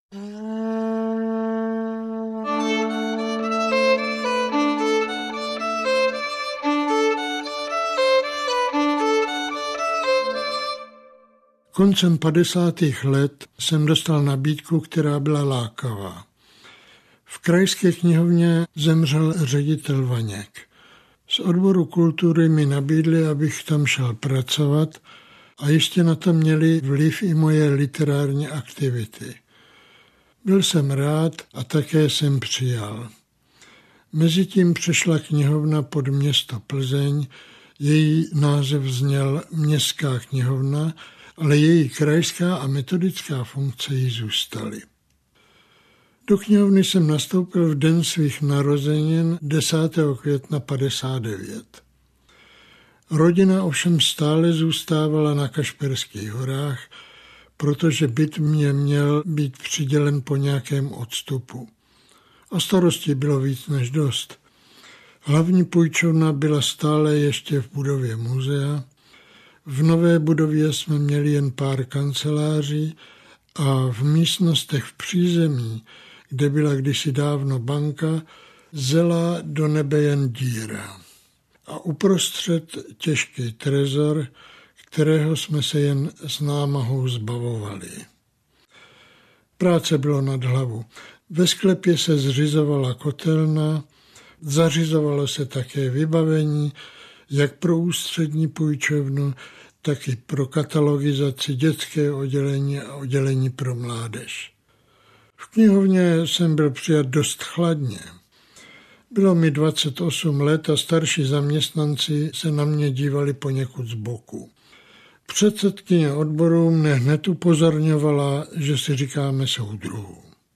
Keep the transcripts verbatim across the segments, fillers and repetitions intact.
Koncem padesátých let jsem dostal nabídku, která byla lákavá. V krajské knihovně zemřel ředitel Vaněk. Z odboru kultury mi nabídli, abych tam šel pracovat a jistě na to měli vliv i moje literární aktivity. Byl jsem rád a také jsem přijal. Mezitím přešla knihovna pod město Plzeň, její název zněl Městská knihovna, ale její krajská a metodická funkce jí zůstaly. Do knihovny jsem nastoupil v den svých narozenin desátého května padesát devět. Rodina ovšem stále zůstávala na Kašperských horách, protože byt mě měl být přidělen po nějakém odstupu. A starostí bylo víc než dost. Hlavní půjčovna byla stále ještě v budově muzea. V nové budově jsme měli jen pár kanceláří a v místnostech v přízemí, kde byla kdysi dávno banka, zela do nebe jen díra. A uprostřed těžký trezor, kterého jsme se jen s námahou zbavovali. Práce bylo nad hlavu. Ve sklepě se zřizovala kotelna, zařizovalo se také vybavení, jak pro ústřední půjčovnu, tak i pro katalogizaci, dětské oddělení a oddělení pro mládež. V knihovně jsem byl přijat dost chladně. Bylo mi dvacet osm let a starší zaměstnanci se na mě dívali poněkud zboku. Předsedkyně odboru mne hned upozorňovala, že si říkáme soudruhů.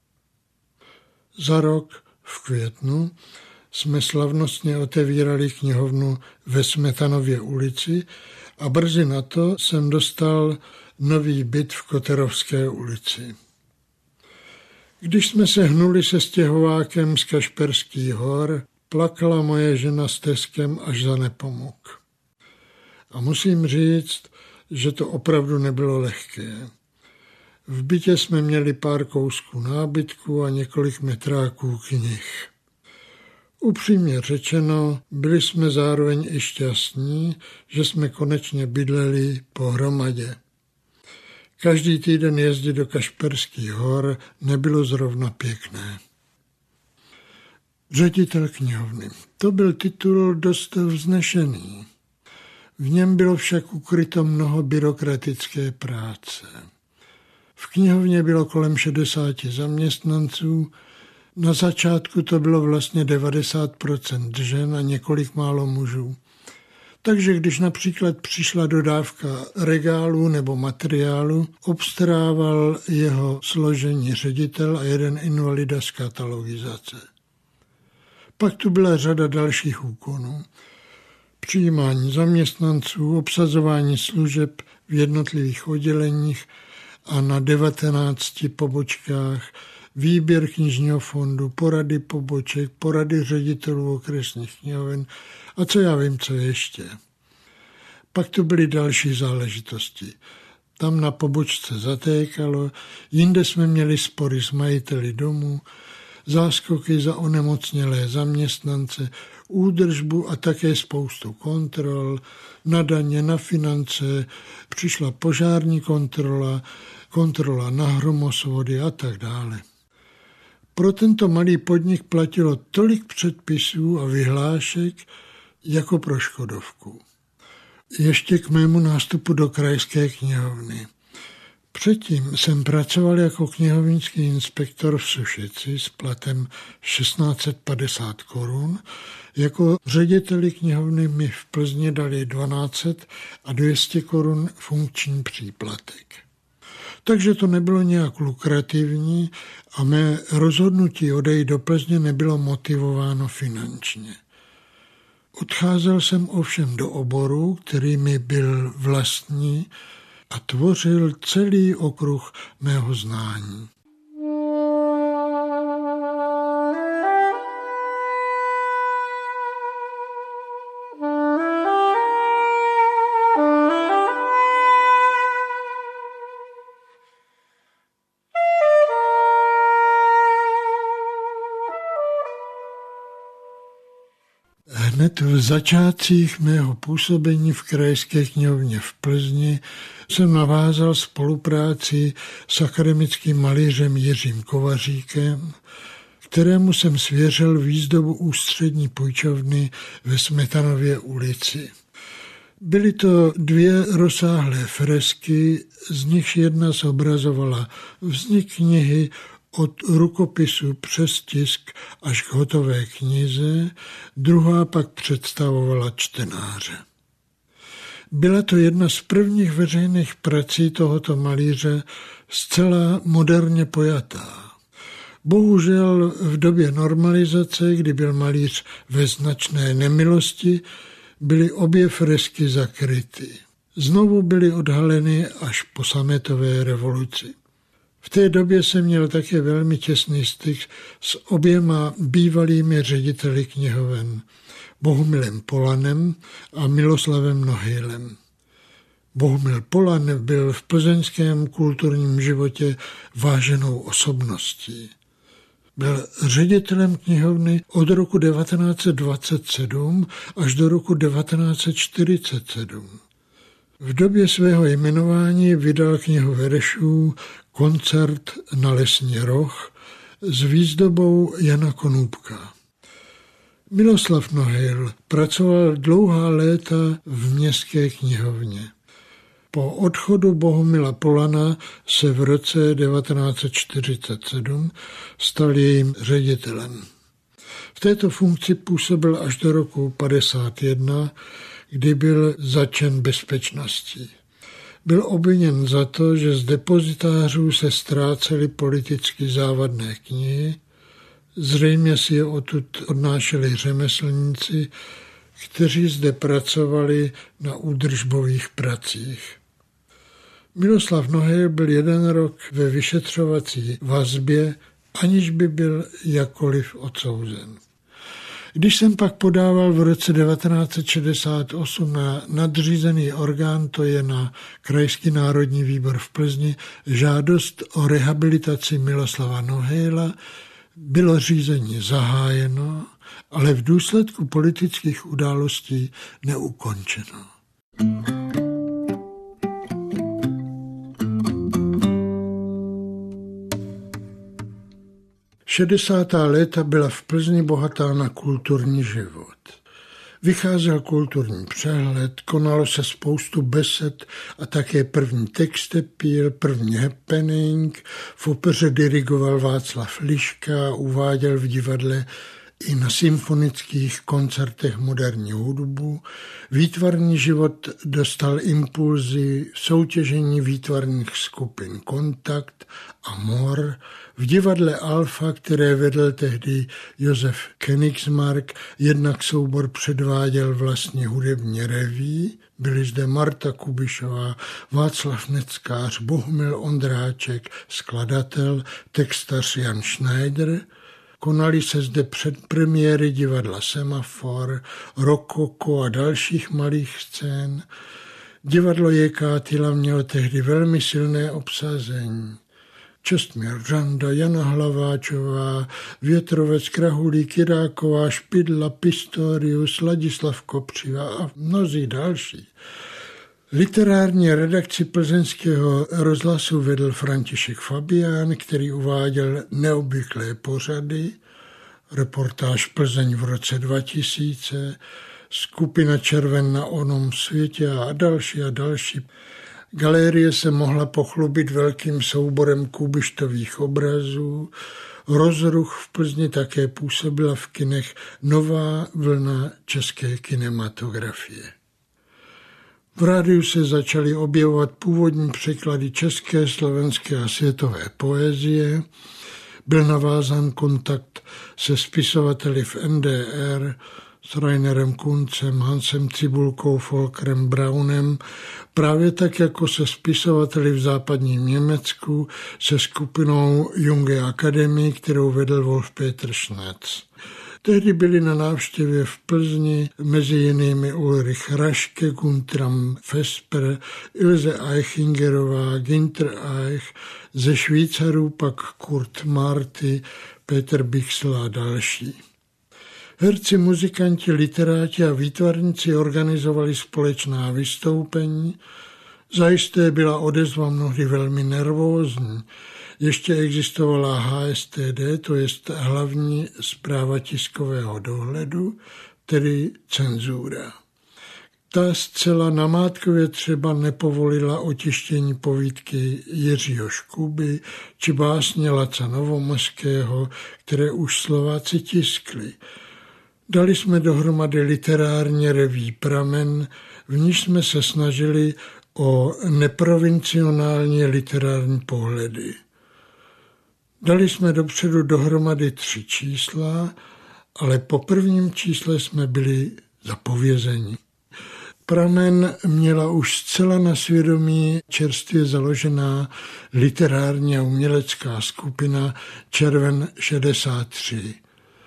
Za rok, v květnu, jsme slavnostně otevírali knihovnu ve Smetanově ulici a brzy na to jsem dostal nový byt v Koterovské ulici. Když jsme se hnuli se stěhovákem z Kašperských hor, plakala moje žena s Teskem až za nepomuk. A musím říct, že to opravdu nebylo lehké. V bytě jsme měli pár kousků nábytku a několik metráků knih. Upřímně řečeno, byli jsme zároveň i šťastní, že jsme konečně bydleli pohromadě. Každý týden jezdit do Kašperských hor nebylo zrovna pěkné. Ředitel knihovny. To byl titul dost vznešený. V něm bylo však ukryto mnoho byrokratické práce. V knihovně bylo kolem šedesáti zaměstnanců, na začátku to bylo vlastně devadesát procent žen a několik málo mužů. Takže když například přišla dodávka regálu nebo materiálu, obstarával jeho složení ředitel a jeden invalida z katalogizace. Pak tu byla řada dalších úkonů. Přijímání zaměstnanců, obsazování služeb v jednotlivých odděleních a na devatenácti pobočkách, výběr knižního fondu, porady poboček, porady ředitelů okresních knihoven a co já vím, co ještě. Pak tu byly další záležitosti. Tam na pobočce zatékalo, jinde jsme měli spory s majiteli domů, záskoky za onemocnělé zaměstnance, údržbu a také spoustu kontrol, na daně, na finance, přišla požární kontrola, kontrola na hromosvody a tak dále. Pro tento malý podnik platilo tolik předpisů a vyhlášek jako pro Škodovku. Ještě k mému nástupu do krajské knihovny. Předtím jsem pracoval jako knihovnický inspektor v Sušici s platem šestnáct set padesát korun. Jako řediteli knihovny mi v Plzni dali dvanáct set a dvě stě korun funkční příplatek. Takže to nebylo nějak lukrativní a mé rozhodnutí odejít do Plzně nebylo motivováno finančně. Odcházel jsem ovšem do oboru, který mi byl vlastní a tvořil celý okruh mého znání. Hned v začátcích mého působení v Krajské knihovně v Plzni jsem navázal spolupráci s akademickým malířem Jiřím Kovaříkem, kterému jsem svěřil výzdobu ústřední půjčovny ve Smetanově ulici. Byly to dvě rozsáhlé fresky, z nichž jedna zobrazovala vznik knihy od rukopisu přes tisk až k hotové knize, druhá pak představovala čtenáře. Byla to jedna z prvních veřejných prací tohoto malíře, zcela moderně pojatá. Bohužel v době normalizace, kdy byl malíř ve značné nemilosti, byly obě fresky zakryty. Znovu byly odhaleny až po sametové revoluci. V té době jsem měl také velmi těsný styk s oběma bývalými řediteli knihoven, Bohumilem Polanem a Miloslavem Nohejlem. Bohumil Polan byl v plzeňském kulturním životě váženou osobností. Byl ředitelem knihovny od roku devatenáct set dvacet sedm až do roku devatenáct set čtyřicet sedm. V době svého jmenování vydal knihu veršů Koncert na lesní roh s výzdobou Jana Konůbka. Miloslav Nohejl pracoval dlouhá léta v městské knihovně. Po odchodu Bohumila Polana se v roce devatenáct set čtyřicet sedm stal jejím ředitelem. V této funkci působil až do roku padesát jedna, kdy byl zatčen bezpečností. Byl obviněn za to, že z depozitářů se ztrácely politicky závadné knihy, zřejmě si je odtud odnášeli řemeslníci, kteří zde pracovali na údržbových pracích. Miloslav Nohejl byl jeden rok ve vyšetřovací vazbě, aniž by byl jakkoliv odsouzen. Když jsem pak podával v roce devatenáct set šedesát osm na nadřízený orgán, to je na Krajský národní výbor v Plzni, žádost o rehabilitaci Miloslava Nohejla, bylo řízení zahájeno, ale v důsledku politických událostí neukončeno. šedesátá léta byla v Plzni bohatá na kulturní život. Vycházel kulturní přehled, konalo se spoustu besed a také první textepíl, první happening. V opeře dirigoval Václav Liška, uváděl v divadle i na symfonických koncertech moderní hudbu. Výtvarný život dostal impulzy v soutěžení výtvarných skupin Kontakt a Mor. V divadle Alfa, které vedl tehdy Josef Königsmark, jednak soubor předváděl vlastní hudební reví. Byli zde Marta Kubišová, Václav Neckář, Bohumil Ondráček, skladatel, textař Jan Schneider. Konaly se zde předpremiéry divadla Semafor, Rokoko a dalších malých scén. Divadlo J K Tyla mělo tehdy velmi silné obsazení. Čestmír Řanda, Jana Hlaváčová, Větrovec, Krahulík, Jiráková, Špidla, Pistorius, Ladislav Kopřiva a mnozí další. Literární redakci plzeňského rozhlasu vedl František Fabián, který uváděl neobvyklé pořady, reportáž Plzeň v roce dva tisíce, skupina Červen na onom světě a další a další. Galerie se mohla pochlubit velkým souborem kubištových obrazů. Rozruch v Plzni také působila v kinech nová vlna české kinematografie. V rádiu se začaly objevovat původní překlady české, slovenské a světové poezie. Byl navázán kontakt se spisovateli v N D R, s Rainerem Kuncem, Hansem Cibulkou, Volkerem Braunem, právě tak jako se spisovateli v západním Německu, se skupinou Junge Akademie, kterou vedl Wolf-Peter Schnatz. Tehdy byli na návštěvě v Plzni mezi jinými Ulrich Raške, Guntram Vesper, Ilse Eichingerová, Ginter Eich, ze Švýcarů pak Kurt Marty, Peter Bixel a další. Herci, muzikanti, literáti a výtvarníci organizovali společná vystoupení. Zajisté byla odezva mnohdy velmi nervózní. Ještě existovala H S T D, to je hlavní správa tiskového dohledu, tedy cenzura. Ta zcela namátkově třeba nepovolila otištění povídky Jiřího Škuby či básně Laca Novomořského, které už Slováci tiskli. Dali jsme dohromady literární reví Pramen, v níž jsme se snažili o neprovincionální literární pohledy. Dali jsme dopředu dohromady tři čísla, ale po prvním čísle jsme byli zapovězeni. Pramen měla už zcela na svědomí čerstvě založená literární a umělecká skupina Červen šedesát tři.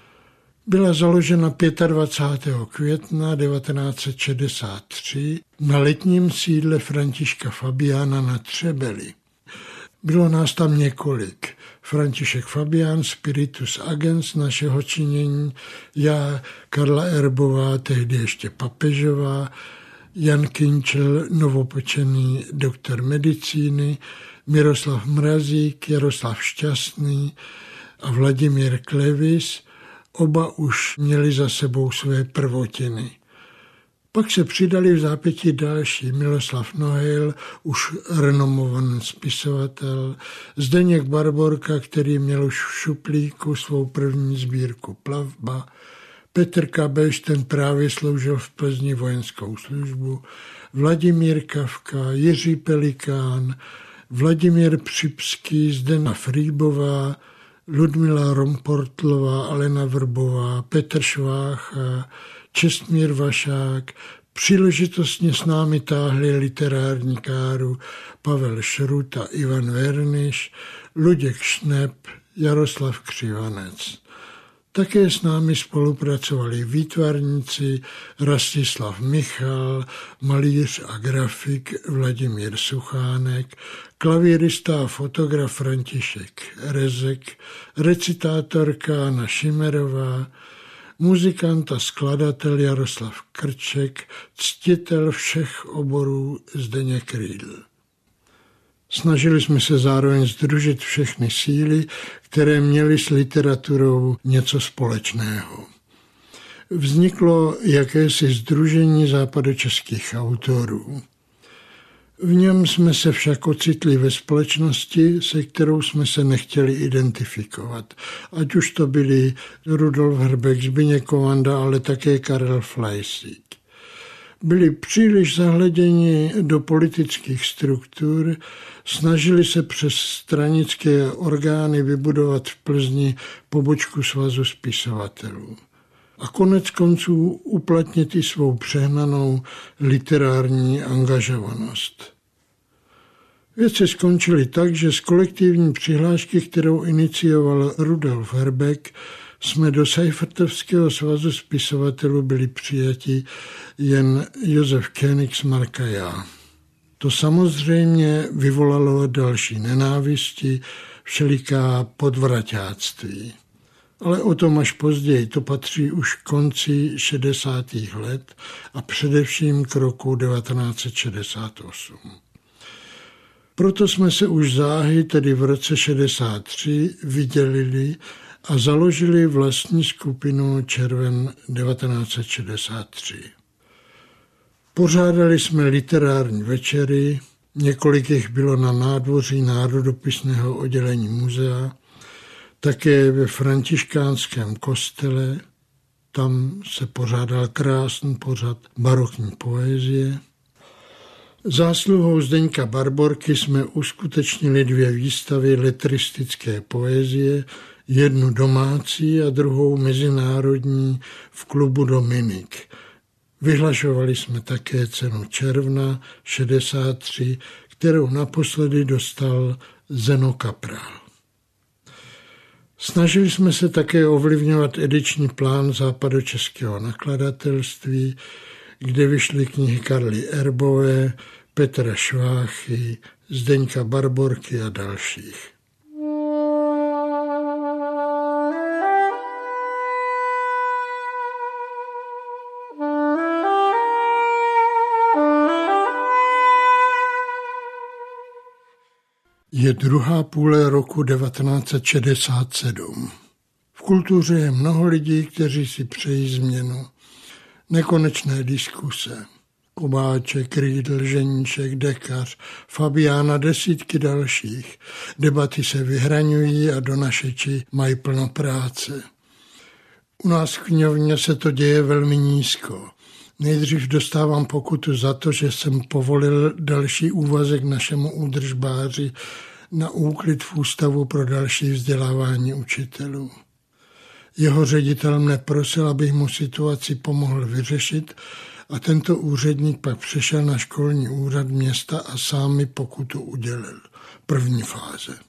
Byla založena dvacátého pátého května devatenáct set šedesát tři na letním sídle Františka Fabiána na Třebeli. Bylo nás tam několik. František Fabián, spiritus agens našeho činění, já, Karla Erbová, tehdy ještě papežová, Jan Kinčel, novopočený doktor medicíny, Miroslav Mrazík, Jaroslav Šťastný a Vladimír Klevis, oba už měli za sebou své prvotiny. Pak se přidali v zápětí další Miloslav Nohejl, už renomovaný spisovatel, Zdeněk Barborka, který měl už v šuplíku svou první sbírku Plavba, Petr Kabeš, ten právě sloužil v Plzni vojenskou službu, Vladimír Kafka, Jiří Pelikán, Vladimír Připský, Zdena Frýbová, Ludmila Romportlová, Alena Vrbová, Petr Švácha, Čestmír Vašák, příležitostně s námi táhli literární káru Pavel Šrut a Ivan Verniš, Luděk Šnep, Jaroslav Křivanec. Také s námi spolupracovali výtvarníci Rastislav Michal, malíř a grafik Vladimír Suchánek, klavírista a fotograf František Rezek, recitátorka Anna Šimerová, muzikant a skladatel Jaroslav Krček, ctitel všech oborů Zdeněk Rýdl. Snažili jsme se zároveň sdružit všechny síly, které měly s literaturou něco společného. Vzniklo jakési sdružení západočeských autorů. V něm jsme se však ocitli ve společnosti, se kterou jsme se nechtěli identifikovat. Ať už to byli Rudolf Hrbek, Zbyněk Kovanda, ale také Karel Fleissig. Byli příliš zahleděni do politických struktur, snažili se přes stranické orgány vybudovat v Plzni pobočku Svazu spisovatelů. A konec konců uplatnit i svou přehnanou literární angažovanost. Věci skončily tak, že z kolektivní přihlášky, kterou inicioval Rudolf Hrbek, jsme do Seifertovského svazu spisovatelů byli přijati jen Josef Königsmark a já. To samozřejmě vyvolalo další nenávisti, všeliká podvraťáctví. Ale o tom až později, to patří už k konci šedesátých let a především k roku devatenáct set šedesát osm. Proto jsme se už záhy, tedy v roce šedesát tři, vydělili a založili vlastní skupinu Červen devatenáct set šedesát tři. Pořádali jsme literární večery, několik jich bylo na nádvoří národopisného oddělení muzea, také ve františkánském kostele, tam se pořádal krásný pořad barokní poezie. Zásluhou Zdeňka Barborky jsme uskutečnili dvě výstavy letristické poezie, jednu domácí a druhou mezinárodní v klubu Dominik. Vyhlašovali jsme také cenu Června šedesát tři, kterou naposledy dostal Zeno Kapral. Snažili jsme se také ovlivňovat ediční plán západočeského nakladatelství, kde vyšly knihy Karly Erbové, Petra Šváchy, Zdeňka Barborky a dalších. Je druhá půle roku devatenáct set šedesát sedm. V kultuře je mnoho lidí, kteří si přejí změnu. Nekonečné diskuse. Kováček, Riedl, Ženíšek, Dekař, Fabián a desítky dalších. Debaty se vyhraňují a donašeči mají plno práce. U nás v knihovně se to děje velmi nízko. Nejdřív dostávám pokutu za to, že jsem povolil další úvazek našemu údržbáři na úklid v ústavu pro další vzdělávání učitelů. Jeho ředitel mne prosil, abych mu situaci pomohl vyřešit, a tento úředník pak přešel na školní úřad města a sám mi pokutu udělil. První fáze.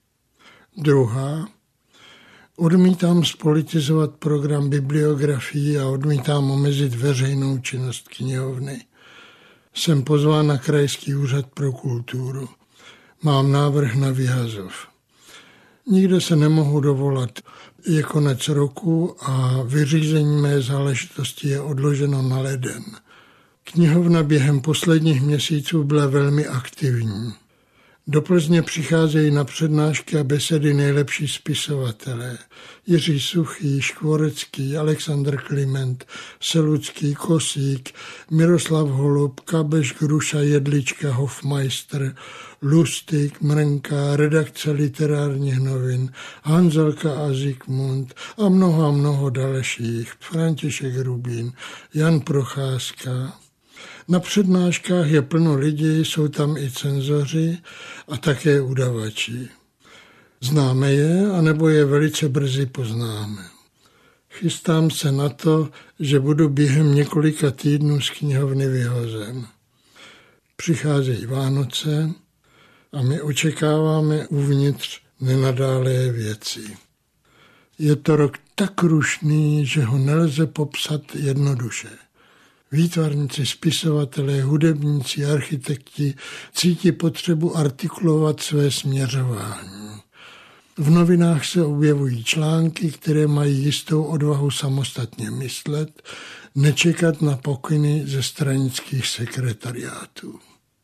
Druhá. Odmítám spolitizovat program bibliografii a odmítám omezit veřejnou činnost knihovny. Jsem pozván na Krajský úřad pro kulturu. Mám návrh na výhazov. Nikde se nemohu dovolat. Je konec roku a vyřízení mé záležitosti je odloženo na leden. Knihovna během posledních měsíců byla velmi aktivní. Do Plzně přicházejí na přednášky a besedy nejlepší spisovatelé. Jiří Suchý, Škvorecký, Alexandr Kliment, Selucký, Kosík, Miroslav Holub, Kabeš, Gruša, Jedlička, Hofmeister, Lustig, Mrnka, redakce literárních novin, Hanzelka a Zikmund a mnoho a mnoho dalších, František Rubín, Jan Procházka. Na přednáškách je plno lidí, jsou tam i cenzoři a také udavači. Známe je, anebo je velice brzy poznáme. Chystám se na to, že budu během několika týdnů z knihovny vyhozen. Přicházejí Vánoce a my očekáváme uvnitř nenadálé věci. Je to rok tak rušný, že ho nelze popsat jednoduše. Výtvarníci, spisovatelé, hudebníci, architekti cítí potřebu artikulovat své směřování. V novinách se objevují články, které mají jistou odvahu samostatně myslet, nečekat na pokyny ze stranických sekretariátů.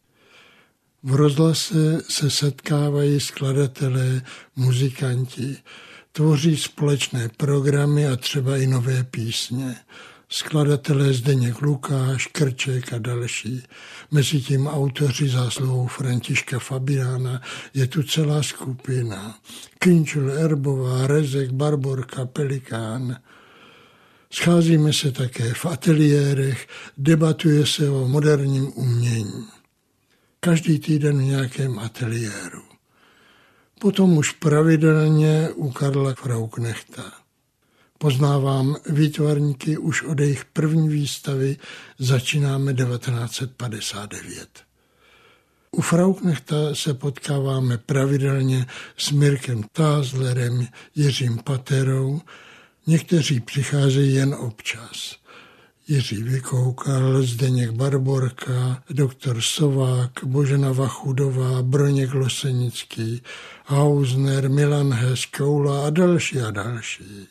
V rozhlase se setkávají skladatelé, muzikanti, tvoří společné programy a třeba i nové písně. Skladatelé Zdeněk Lukáš, Krček a další. Mezitím autoři zásluhou Františka Fabiána je tu celá skupina. Kinčel, Erbová, Rezek, Barborka, Pelikán. Scházíme se také v ateliérech, debatuje se o moderním umění. Každý týden v nějakém ateliéru. Potom už pravidelně u Karla Frauknechta. Poznávám výtvarníky už od jejich první výstavy, začínáme devatenáct set padesát devět. U Frauknechta se potkáváme pravidelně s Mirkem Tázlerem, Jiřím Paterou, někteří přicházejí jen občas. Jiří Vykoukal, Zdeněk Barborka, doktor Sovák, Božena Vachudová, Broněk Losenický, Hausner, Milan Hess, Koula a další a další.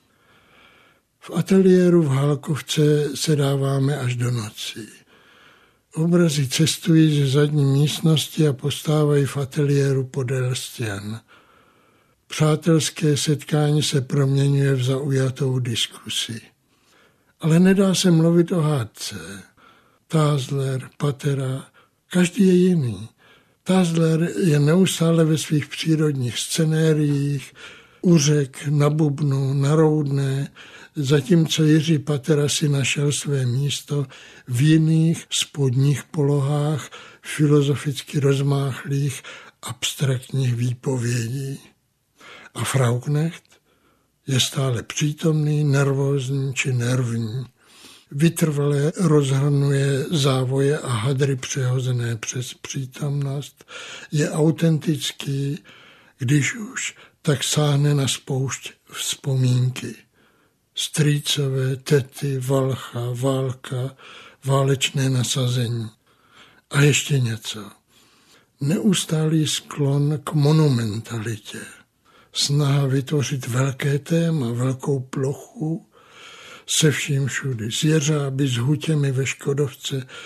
V ateliéru v Halkovce se dáváme až do noci. Obrazy cestují ze zadní místnosti a postávají v ateliéru podél stěn. Přátelské setkání se proměňuje v zaujatou diskusi. Ale nedá se mluvit o hádce. Tázler, Patera, každý je jiný. Tázler je neustále ve svých přírodních scenériích, u řek, na bubnu, na Roudné, zatímco Jiří Patera si našel své místo v jiných spodních polohách filozoficky rozmáchlých abstraktních výpovědí. A Frauknecht je stále přítomný, nervózní či nervní. Vytrvale rozhrnuje závoje a hadry přehozené přes přítomnost, je autentický, když už, tak sáhne na spoušť vzpomínky. Strýcové, tety, Valcha, válka, válečné nasazení. A ještě něco. Neustálý sklon k monumentalitě. Snaha vytvořit velké téma, velkou plochu, se vším všudy. S jeřáby, s hutěmi ve Škodovce,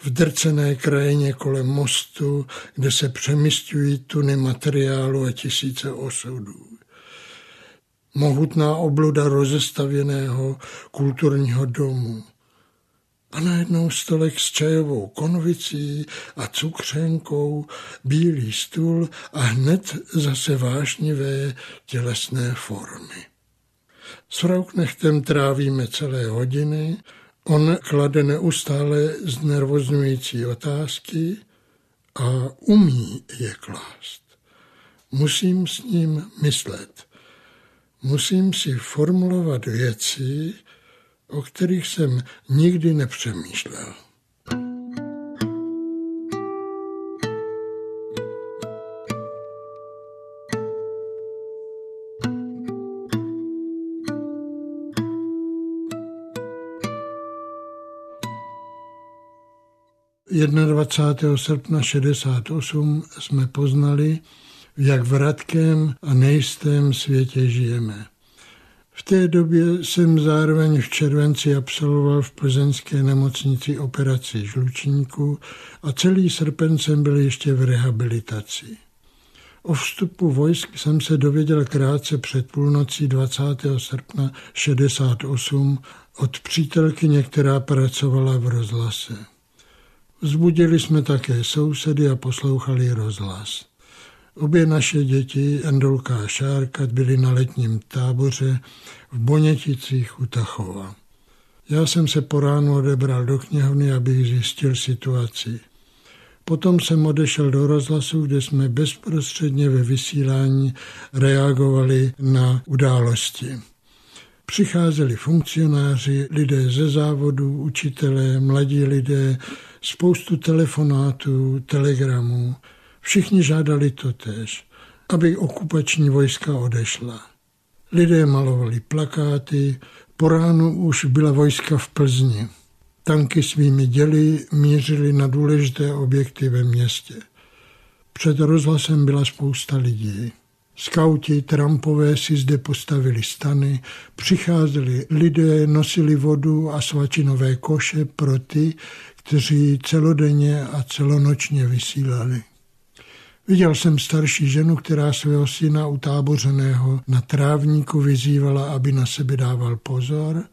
v drcené krajině kolem mostu, kde se přemysťují tuny materiálu a tisíce osudů. Mohutná obluda rozestavěného kulturního domu. A najednou stolek s čajovou konvicí a cukřenkou, bílý stůl a hned zase vášnivé tělesné formy. S Frauknechtem trávíme celé hodiny, on klade neustále znervozňující otázky a umí je klást. Musím s ním myslet. Musím si formulovat věci, o kterých jsem nikdy nepřemýšlel. dvacátého prvního srpna šedesát osm jsme poznali, v jak vratkém a nejistém světě žijeme. V té době jsem zároveň v červenci absolvoval v plzeňské nemocnici operaci žlučníku a celý srpen jsem byl ještě v rehabilitaci. O vstupu vojsk jsem se dověděl krátce před půlnocí dvacátého srpna šedesát osm od přítelkyně, která pracovala v rozhlase. Vzbudili jsme také sousedy a poslouchali rozhlas. Obě naše děti, Endolka a Šárka, byly na letním táboře v Boněticích u Tachova. Já jsem se po ránu odebral do knihovny, abych zjistil situaci. Potom jsem odešel do rozhlasu, kde jsme bezprostředně ve vysílání reagovali na události. Přicházeli funkcionáři, lidé ze závodu, učitelé, mladí lidé, spoustu telefonátů, telegramů. Všichni žádali totéž, aby okupační vojska odešla. Lidé malovali plakáty, po ránu už byla vojska v Plzni. Tanky svými děly mířily na důležité objekty ve městě. Před rozhlasem byla spousta lidí. Skauti, trampové si zde postavili stany, přicházeli lidé, nosili vodu a svačinové koše pro ty, kteří celodenně a celonočně vysílali. Viděl jsem starší ženu, která svého syna utábořeného na trávníku vyzývala, aby na sebe dával pozor,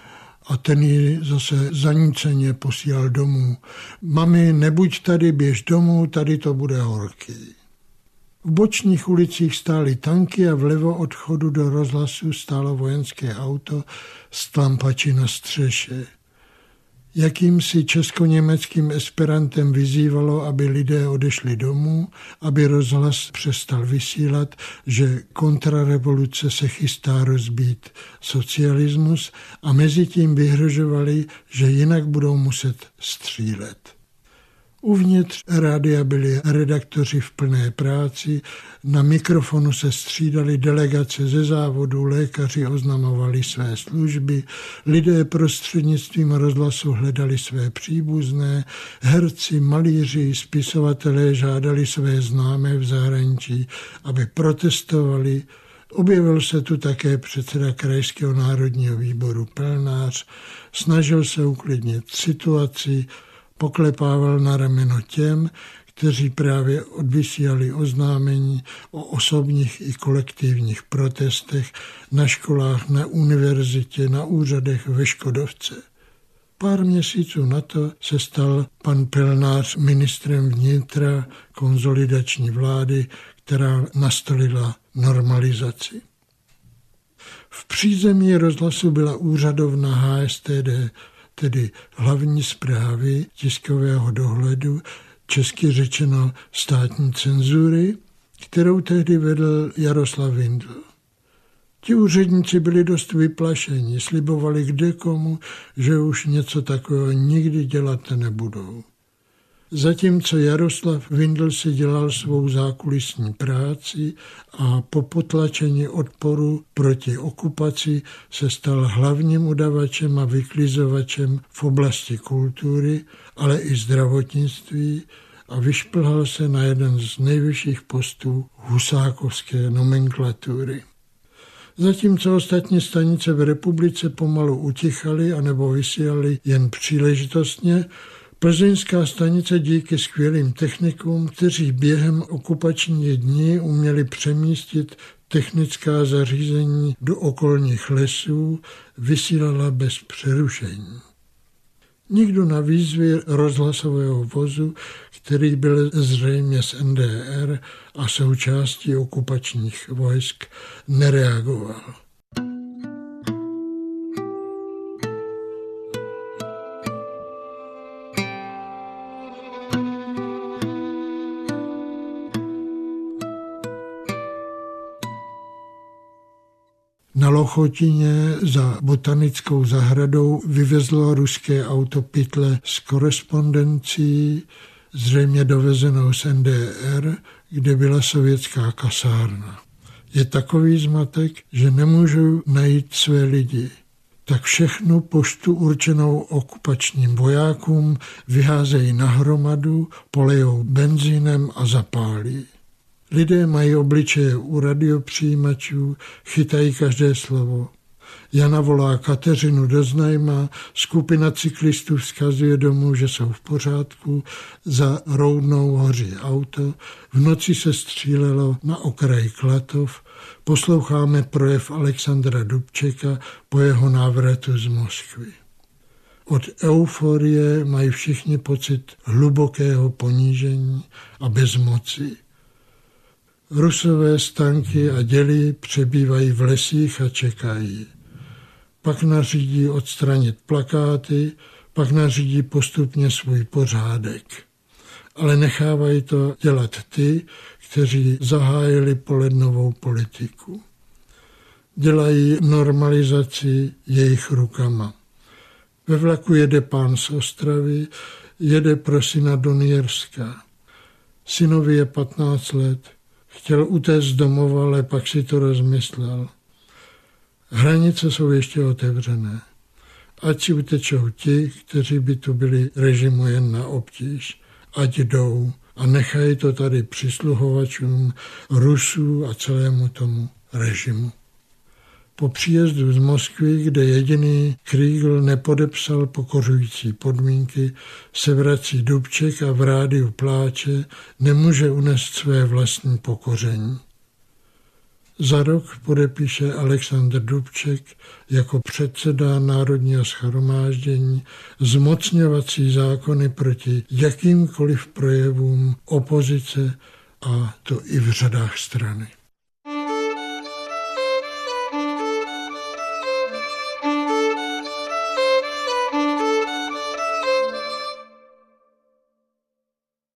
a ten ji zase zaníceně posílal domů. Mami, nebuď tady, běž domů, tady to bude horký. V bočních ulicích stály tanky a vlevo od chodu do rozhlasu stálo vojenské auto s tlampači na střeše. Jakýmsi česko-německým esperantem vyzývalo, aby lidé odešli domů, aby rozhlas přestal vysílat, že kontrarevoluce se chystá rozbít socialismus, a mezi tím vyhrožovali, že jinak budou muset střílet. Uvnitř rádia byli redaktoři v plné práci, na mikrofonu se střídali delegace ze závodu, lékaři oznamovali své služby, lidé prostřednictvím rozhlasu hledali své příbuzné, herci, malíři, spisovatelé žádali své známé v zahraničí, aby protestovali. Objevil se tu také předseda Krajského národního výboru Pelnář, snažil se uklidnit situaci, poklepával na rameno těm, kteří právě odvysílali oznámení o osobních i kolektivních protestech na školách, na univerzitě, na úřadech ve Škodovce. Pár měsíců na to se stal pan Pelnář ministrem vnitra konsolidační vlády, která nastolila normalizaci. V přízemí rozhlasu byla úřadovna H S T D, tedy hlavní správy tiskového dohledu, česky řečeno státní cenzury, kterou tehdy vedl Jaroslav Vindl. Ti úředníci byli dost vyplašení, slibovali kdekomu, že už něco takového nikdy dělat nebudou. Zatímco Jaroslav Vindl si dělal svou zákulisní práci a po potlačení odporu proti okupaci se stal hlavním udavačem a vyklizovačem v oblasti kultury, ale i zdravotnictví, a vyšplhal se na jeden z nejvyšších postů husákovské nomenklatury. Zatímco ostatní stanice v republice pomalu utichaly anebo vysílaly jen příležitostně, Plzeňská stanice díky skvělým technikům, kteří během okupačních dní uměli přemístit technická zařízení do okolních lesů, vysílala bez přerušení. Nikdo na výzvy rozhlasového vozu, který byl zřejmě z N D R a součástí okupačních vojsk, nereagoval. Na Lochotině za botanickou zahradou vyvezlo ruské auto pytle s korespondencí, zřejmě dovezenou z N D R, kde byla sovětská kasárna. Je takový zmatek, že nemůžu najít své lidi. Tak všechnu poštu určenou okupačním vojákům vyházejí na hromadu, polejou benzínem a zapálí. Lidé mají obličeje u radiopřijímačů, chytají každé slovo. Jana volá Kateřinu do znajma, skupina cyklistů vzkazuje domů, že jsou v pořádku, za Roudnou hoří auto, v noci se střílelo na okraji Klatov, posloucháme projev Alexandra Dubčeka po jeho návratu z Moskvy. Od euforie mají všichni pocit hlubokého ponížení a bezmoci. Rusové s tanky a děly přebývají v lesích a čekají. Pak nařídí odstranit plakáty, pak nařídí postupně svůj pořádek. Ale nechávají to dělat ty, kteří zahájili polednovou politiku. Dělají normalizaci jejich rukama. Ve vlaku jede pán z Ostravy, jede pro syna do Nýrska. Synovi je patnáct let. Chtěl utéct z domova, ale pak si to rozmyslel. Hranice jsou ještě otevřené. Ať si utečou ti, kteří by tu byli režimu jen na obtíž. Ať jdou a nechají to tady přisluhovačům Rusů a celému tomu režimu. Po příjezdu z Moskvy, kde jediný Kriegl nepodepsal pokořující podmínky, se vrací Dubček a v rádiu pláče, nemůže unést své vlastní pokoření. Za rok podepíše Alexandr Dubček jako předseda Národního shromáždění zmocňovací zákony proti jakýmkoliv projevům opozice, a to i v řadách strany.